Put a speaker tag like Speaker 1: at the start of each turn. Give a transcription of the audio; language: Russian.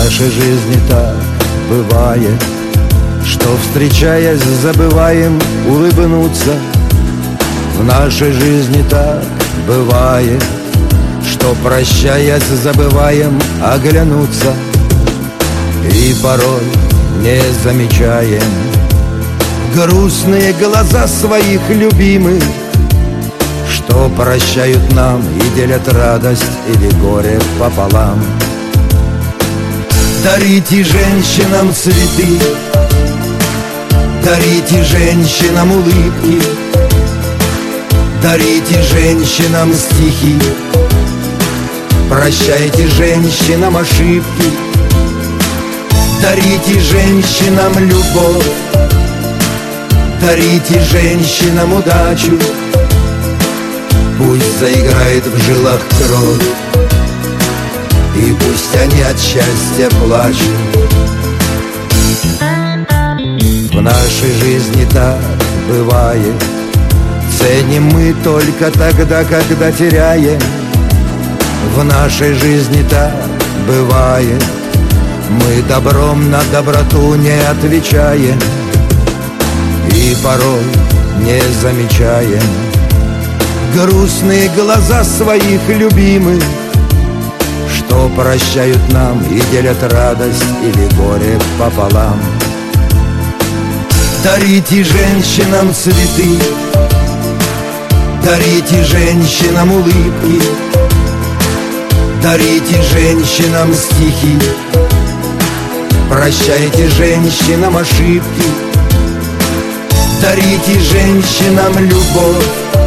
Speaker 1: нашей жизни так бывает, что, встречаясь, забываем улыбнуться. В нашей жизни так бывает, что, прощаясь, забываем оглянуться. И порой не замечаем грустные глаза своих любимых, что прощают нам и делят радость или горе пополам. Дарите женщинам цветы, дарите женщинам улыбки, дарите женщинам стихи, прощайте женщинам ошибки, дарите женщинам любовь, дарите женщинам удачу. Пусть заиграет в жилах кровь, и пусть они от счастья плачут. В нашей жизни так бывает, ценим мы только тогда, когда теряем. В нашей жизни так бывает, мы добром на доброту не отвечаем. И порой не замечаем грустные глаза своих любимых, что прощают нам и делят радость или горе пополам. Дарите женщинам цветы, дарите женщинам улыбки, дарите женщинам стихи, прощайте женщинам ошибки, дарите женщинам любовь,